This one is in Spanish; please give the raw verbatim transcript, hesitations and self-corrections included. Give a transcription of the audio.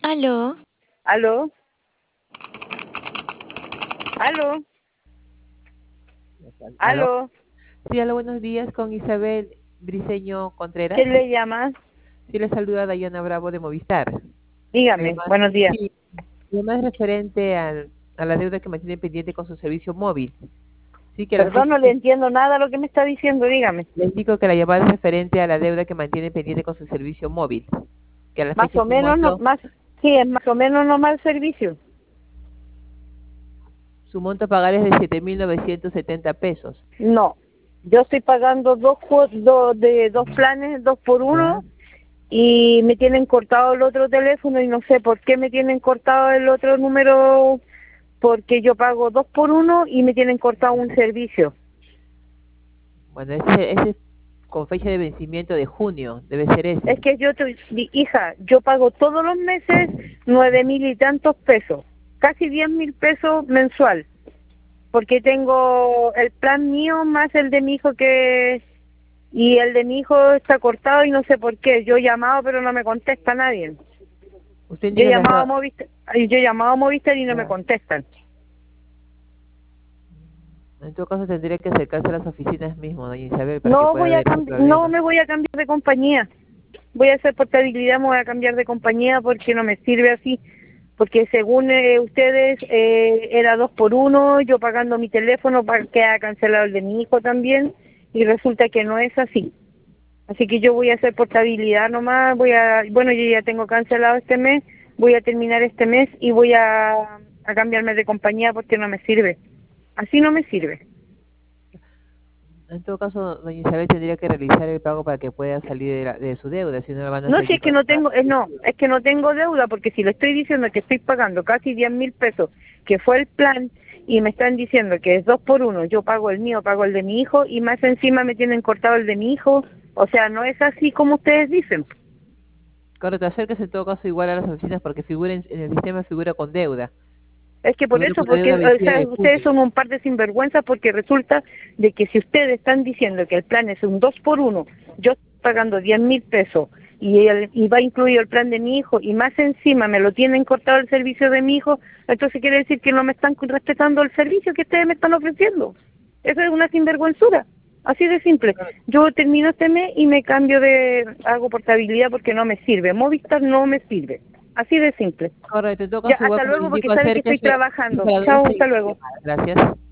Aló. ¿Aló? ¿Aló? ¿Aló? ¿Aló? Sí, hola, buenos días con Isabel Briceño Contreras. ¿Quién le llama? Sí, le saluda Dayana Bravo de Movistar. Dígame, Además, buenos días. sí, además es referente al- a la deuda que mantiene pendiente con su servicio móvil. Sí, que la Perdón, fecha no le que entiendo nada lo que me está diciendo, dígame. le indico que la llamada es referente a la deuda que mantiene pendiente con su servicio móvil. Que a la Más fecha o su menos, no, monto, más, sí, es más o menos nomás el servicio. su monto a pagar es de siete mil novecientos setenta pesos. No, yo estoy pagando dos, cuo- do- de dos planes, dos por ¿Ya? uno, y me tienen cortado el otro teléfono y no sé por qué me tienen cortado el otro número, porque yo pago dos por uno y me tienen cortado un servicio. Bueno, ese, ese es con fecha de vencimiento de junio, debe ser Es ese. que yo, estoy- mi hija, yo pago todos los meses nueve mil y tantos pesos, casi diez mil pesos mensual, porque tengo el plan mío más el de mi hijo que, y el de mi hijo está cortado y no sé por qué. Yo he llamado pero no me contesta nadie. Usted Yo he indica que llamado a hasta... Movistar, y yo he llamado a Movistar y no me Ya. contestan. En todo caso tendría que acercarse a las oficinas mismo, doña Isabel, para que No pueda voy a ver ese cambi- no problema. me voy a cambiar de compañía. Voy a hacer portabilidad, me voy a cambiar de compañía porque no me sirve así. Porque según eh, ustedes eh, era dos por uno, yo pagando mi teléfono para que haya cancelado el de mi hijo también, y resulta que no es así. Así que yo voy a hacer portabilidad nomás, voy a, bueno, yo ya tengo cancelado este mes, voy a terminar este mes y voy a, a cambiarme de compañía porque no me sirve. Así no me sirve. En todo caso, doña Isabel tendría que realizar el pago para que pueda salir de, la- de su deuda, si no la van a No, si seguir es que no mandando a tengo, eh, no, devolutiva. es que no tengo deuda, porque si le estoy diciendo que estoy pagando casi diez mil pesos, que fue el plan, y me están diciendo que es dos por uno, yo pago el mío, pago el de mi hijo, y más encima me tienen cortado el de mi hijo, o sea, no es así como ustedes dicen. Correcto, acérquese en todo caso igual a las oficinas porque figura en, en el sistema figura con deuda. Es que por Figura eso, con la porque deuda o vencida sea, de ustedes junio. son un par de sinvergüenzas, porque resulta de que si ustedes están diciendo que el plan es un dos por uno, yo estoy pagando diez mil pesos y, el- y va incluido el plan de mi hijo y más encima me lo tienen cortado el servicio de mi hijo, entonces quiere decir que no me están respetando el servicio que ustedes me están ofreciendo. Eso es una sinvergüenzura, así de simple. Yo termino este mes y me cambio de, hago portabilidad porque no me sirve, Movistar no me sirve, así de simple. Correcto, en todo Ya, caso igual hasta como le luego porque indico, sabe que estoy acérquese y trabajando. para no Chao, hasta seguir luego. llamadas. Gracias.